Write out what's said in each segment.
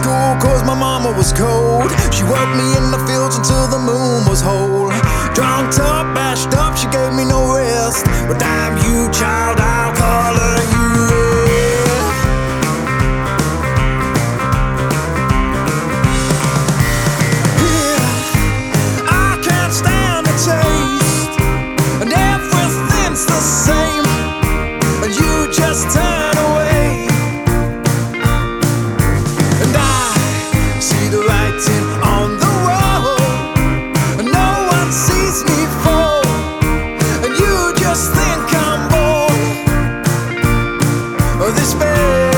school cause my mama was cold. She worked me in the fields until the moon was whole. Drunk up, bashed up, she gave me no rest. But damn you, child, I'll color you red. Yeah, I can't stand the taste, and everything's the same, and you just turn away. And I see the writing on the wall, and no one sees me fall, and you just think I'm born of despair.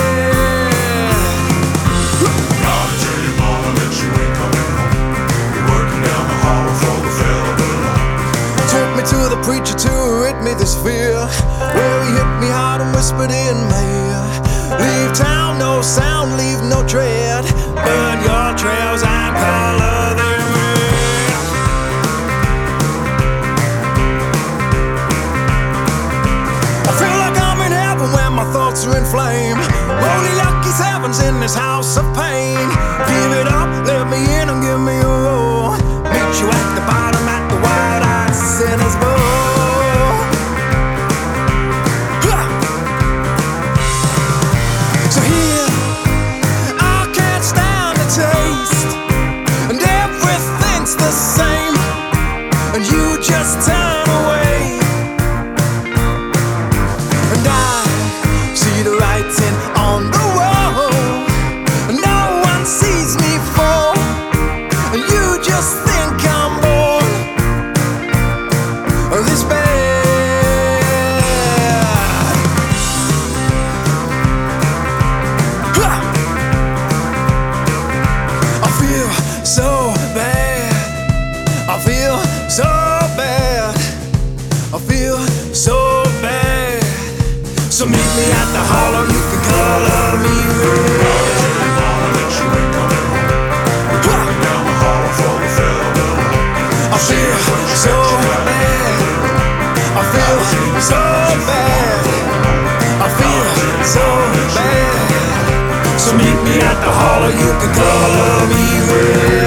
Gotta tell your mama that you ain't coming home. You're working down the hall for the fella below. Took me to the preacher to rid me this fear, where he hit me hard and whispered in my ear, leave town, no sound, leave no tread, burn your trails and color them red. I feel like I'm in heaven when my thoughts are in flame. Only lucky seven's in this house of pain. Give it up, let me in and give me a roar. Meet you at the bottom at the wide-eyed sinner's bowl. So here, I can't stand the taste, and everything's the same, and you just turn away. And I see the writing on the wall, and no one sees me fall, and you just think I'm born of this bad. I feel so bad, I feel so bad, I feel so bad. So meet me at the hollow, you can color me red. Mama that you ain't coming home. You're working down the hall for the fella below. I feel so bad, I feel so bad, I feel so bad. So meet me at the hollow, you can color me red.